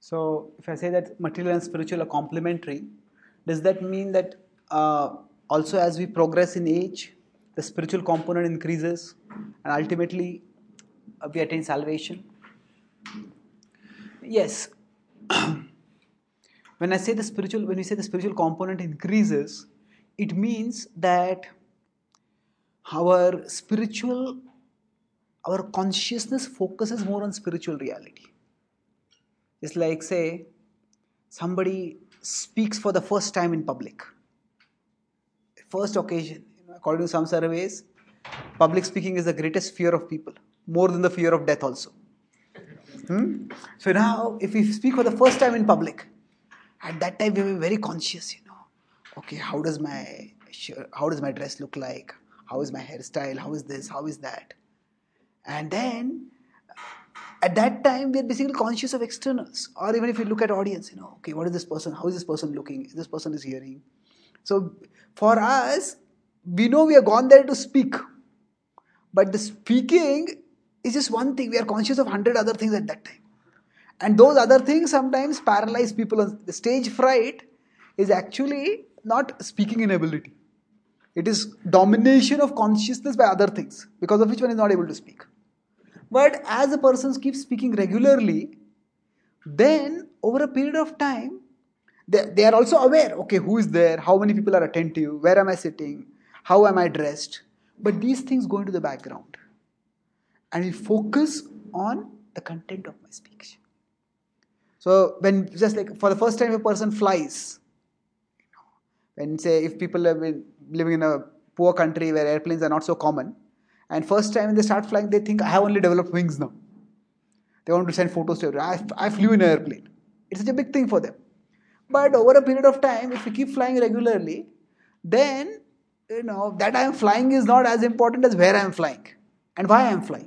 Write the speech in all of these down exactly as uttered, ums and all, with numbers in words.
So if I say that material and spiritual are complementary, does that mean that uh, also as we progress in age, the spiritual component increases and ultimately uh, we attain salvation? Yes. When I say the spiritual, when we say the spiritual component increases, it means that our spiritual, our consciousness focuses more on spiritual reality. It's like, say, somebody speaks for the first time in public. First occasion, you know, according to some surveys, public speaking is the greatest fear of people, more than the fear of death also. Hmm? So now, if we speak for the first time in public, at that time we will be very conscious, you know. Okay, how does my how does my dress look like? How is my hairstyle? How is this? How is that? And then at that time we are basically conscious of externals. Or even if you look at audience, you know, okay, what is this person? How is this person looking? Is this person is hearing? So for us, we know we have gone there to speak. But the speaking is just one thing. We are conscious of hundred other things at that time. And those other things sometimes paralyze people. The stage fright is actually not speaking inability. It is domination of consciousness by other things, because of which one is not able to speak. But as a person keeps speaking regularly, then over a period of time, they, they are also aware, okay, who is there, how many people are attentive, where am I sitting, how am I dressed. But these things go into the background. And we focus on the content of my speech. So when just like for the first time a person flies, when say if people have been living in a poor country where airplanes are not so common, and first time when they start flying, they think I have only developed wings now. They want to send photos to everyone. I, I flew in an airplane. It's such a big thing for them. But over a period of time, if we keep flying regularly, then you know that I am flying is not as important as where I am flying and why I am flying.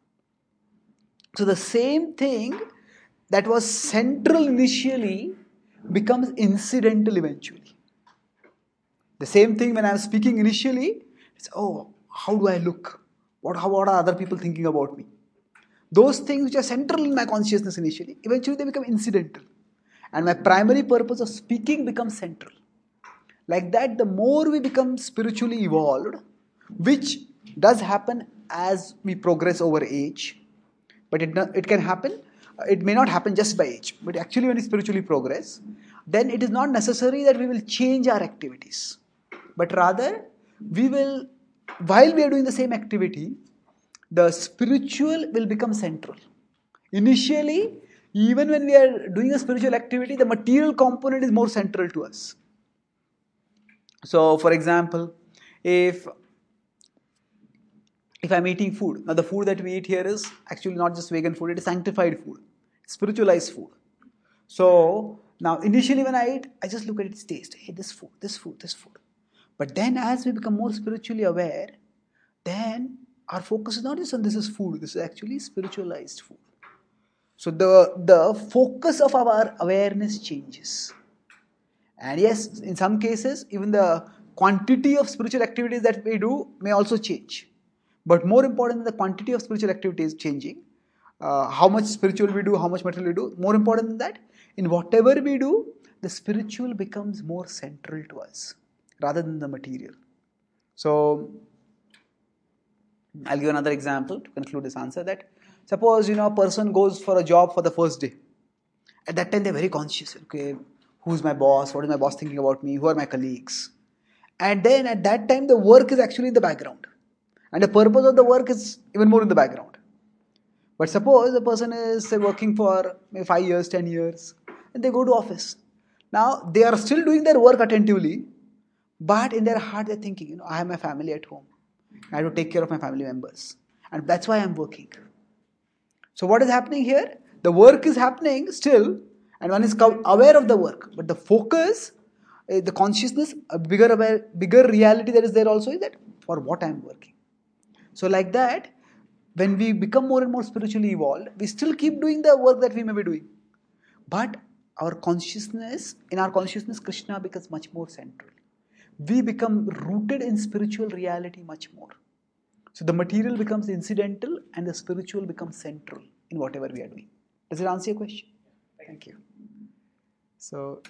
So the same thing that was central initially becomes incidental eventually. The same thing when I am speaking initially, it's oh, how do I look? What, how, what are other people thinking about me? Those things which are central in my consciousness initially, eventually they become incidental. And my primary purpose of speaking becomes central. Like that, the more we become spiritually evolved, which does happen as we progress over age, but it, it can happen, it may not happen just by age, but actually when we spiritually progress, then it is not necessary that we will change our activities. But rather, we will, while we are doing the same activity, the spiritual will become central. Initially, even when we are doing a spiritual activity, the material component is more central to us. So, for example, if if I'm eating food, now the food that we eat here is actually not just vegan food, it is sanctified food, spiritualized food. So, now initially when I eat, I just look at its taste. Hey, this food, this food, this food. But then as we become more spiritually aware, then our focus is not just on this is food, this is actually spiritualized food. So the, the focus of our awareness changes. And yes, in some cases, even the quantity of spiritual activities that we do may also change. But more important than the quantity of spiritual activities changing, uh, how much spiritual we do, how much material we do, more important than that, in whatever we do, the spiritual becomes more central to us rather than the material. So, I'll give another example to conclude this answer that suppose, you know, a person goes for a job for the first day. At that time, they're very conscious. Okay, who's my boss? What is my boss thinking about me? Who are my colleagues? And then at that time, the work is actually in the background. And the purpose of the work is even more in the background. But suppose a person is say, working for maybe five years, ten years, and they go to office. Now, they are still doing their work attentively, but in their heart, they're thinking, you know, I have my family at home. I have to take care of my family members. And that's why I'm working. So what is happening here? The work is happening still, and one is aware of the work. But the focus, the consciousness, a bigger aware, bigger reality that is there also is that for what I'm working. So like that, when we become more and more spiritually evolved, we still keep doing the work that we may be doing. But our consciousness, in our consciousness, Krishna becomes much more central. We become rooted in spiritual reality much more. So the material becomes incidental and the spiritual becomes central in whatever we are doing. Does it answer your question? Thank you. So